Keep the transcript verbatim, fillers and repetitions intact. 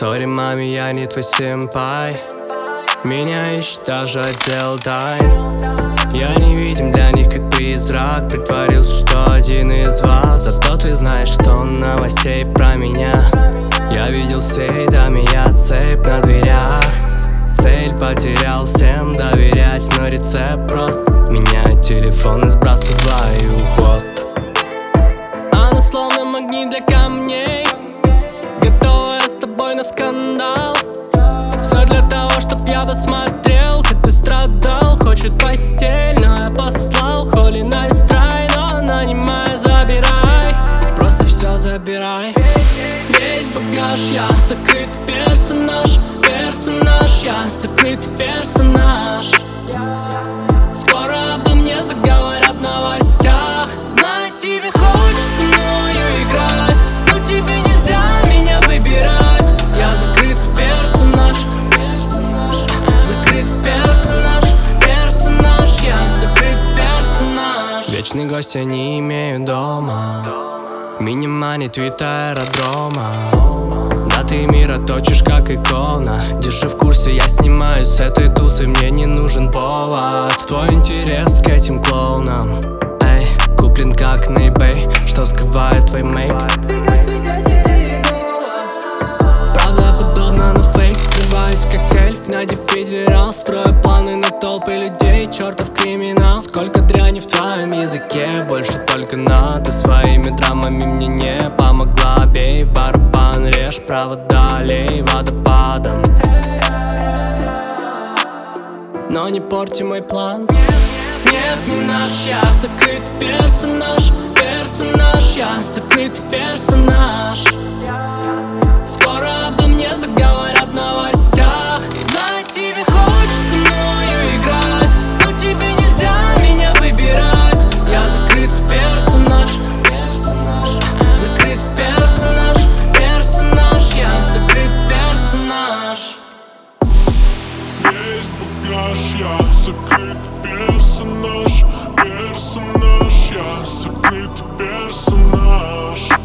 Сори, маме, я не твой сэмпай. Меня ищет даже отдел тайн. Я невидим для них, как призрак. Притворился, что один из вас. Зато ты знаешь, что новостей про меня. Я видел всей даме, я цепь на дверях. Цель потерял, всем доверять, но рецепт прост. Меняю телефон и сбрасываю хвост. Она словно магнит для камней, готовая с тобой на скандал. Все для того, чтоб я посмотрел, как ты страдал. Хочет постель, но я послал Холли Найстрай, но нанимай, забирай. Просто все забирай. Весь багаж, я закрытый персонаж. Персонаж, я закрытый персонаж. Скоро обо мне заговорят в новостях. Знаю, тебе хочется мною играть, но тебе нельзя меня выбирать. Я закрытый персонаж. Персонаж, закрытый персонаж. Персонаж, я закрытый персонаж. Вечный гость, я не имею дома. Мини-мани, твит аэродрома. Да ты мира точишь как икона. Держи в курсе, я снимаю с этой тусы. Мне не нужен повод. Твой интерес к этим клоунам, эй, куплен как на eBay, что скрывает твой мейк. Ты как свидетель Иеговы. Правда подобно, но фейк. Скрываюсь как эльф на дефидерал. Строю планы на толпы людей, чертов криминал. Сколько дряни в твоем языке, больше только надо. Своими драмами мне не помогла. Бей в барабан, режь провода, лей водопадом. Но не порти мой план. Нет, не наш, я закрытый персонаж. Персонаж, я закрытый персонаж. Скоро обо мне заговорят в новостях. Знаю, тебе хочется мною играть, но тебе нельзя меня выбирать. Я закрытый персонаж. Персонаж, закрытый персонаж. Персонаж, я закрытый персонаж. Есть багаж, я закрытый персонаж. Персонаж, я закрытый персонаж.